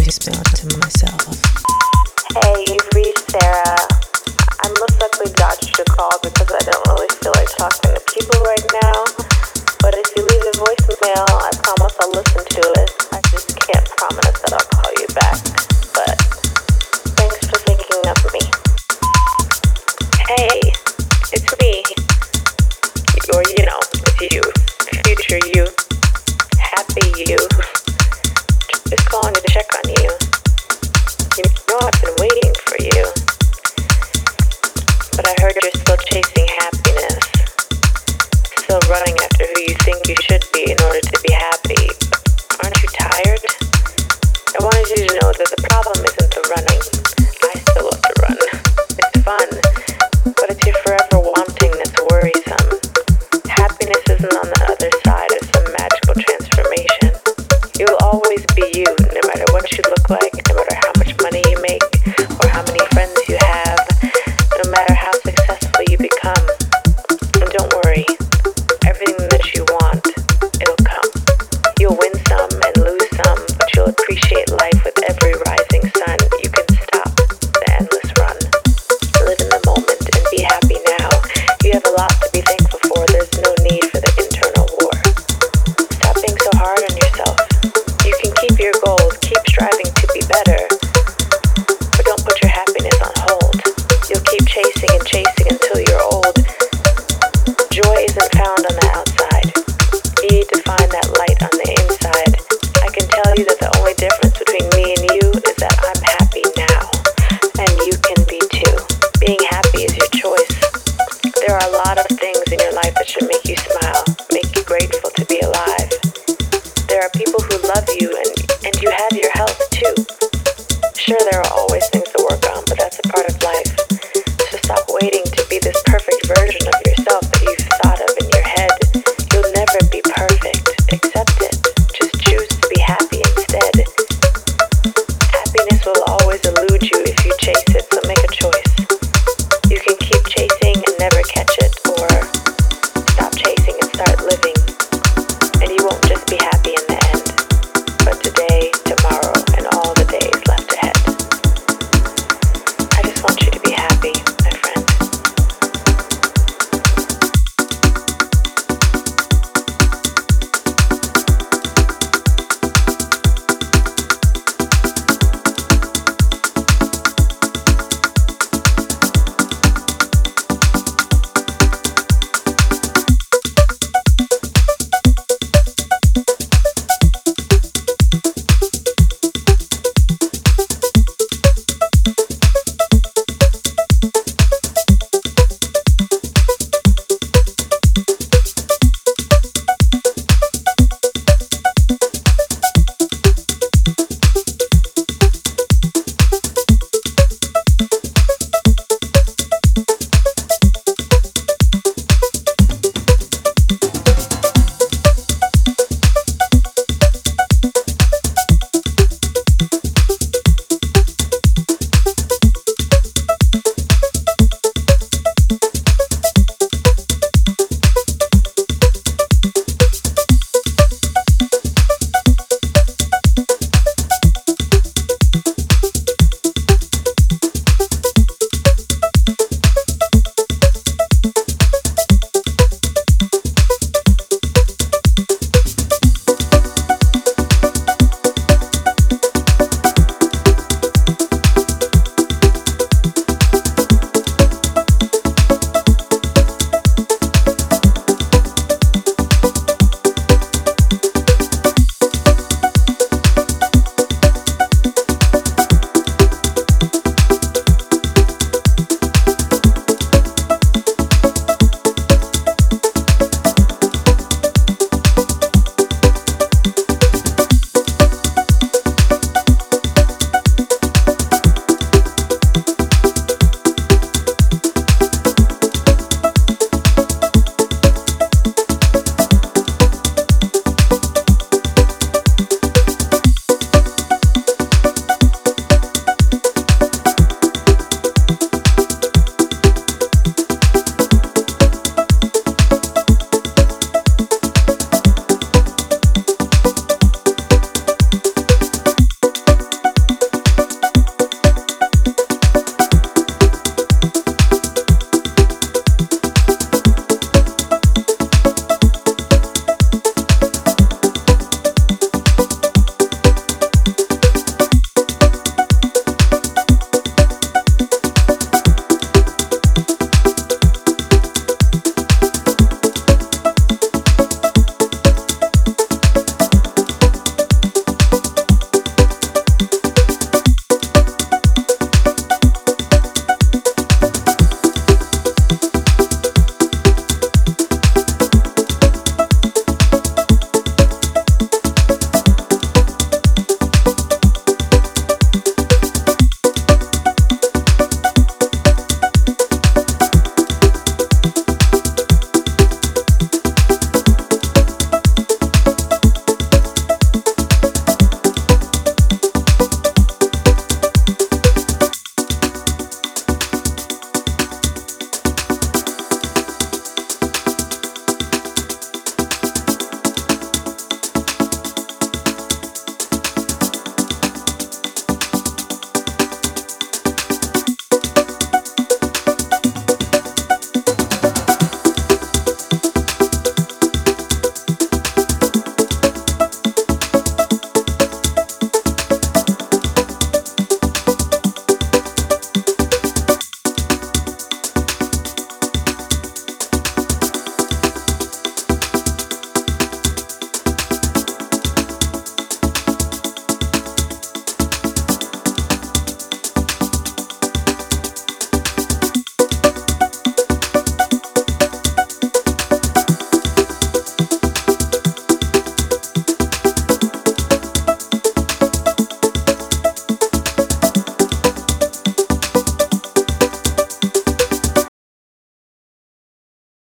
voicemail to myself. Hey, you've reached Sarah. I most likely dodged your call because I don't really feel like talking to people right now. But if you leave a voicemail, I promise I'll listen to it. I just can't promise that I'll call you back. But thanks for thinking of me. Hey, it's me. Or, it's you. Future you. Happy you. Just calling to check on you. You know I've been waiting for you. But I heard you're still chasing happiness. Still running after who you think you should be in order to be happy. Aren't you tired? I wanted you to know that the problem isn't the running. I still love to run. It's fun. But it's your forever wanting that's worrisome. Happiness isn't on the other side of some magical transformation. You'll always be you, no matter what you look like, no matter how much money you make, or how many friends you have, no matter how successful you become. And don't worry, everything that you want, it'll come. You'll win some and lose some, but you'll appreciate life with every rising sun. You can stop the endless run. Live in the moment and be happy now. You have a lot to be thankful for. There's no need for the internal war. Stop being so hard on yourself. You can keep your goals, keep striving to be better, but don't put your happiness on hold. You'll keep chasing and chasing until you're old. Joy isn't found on the outside. You need to find that light on the inside. I can tell you that the only difference between me and you is that I'm happy now, and you can be too. Being happy is your choice. There are a lot of things in your life that should make you smile, make you grateful to be alive. There are people who love you, and you have your health too. Sure, there are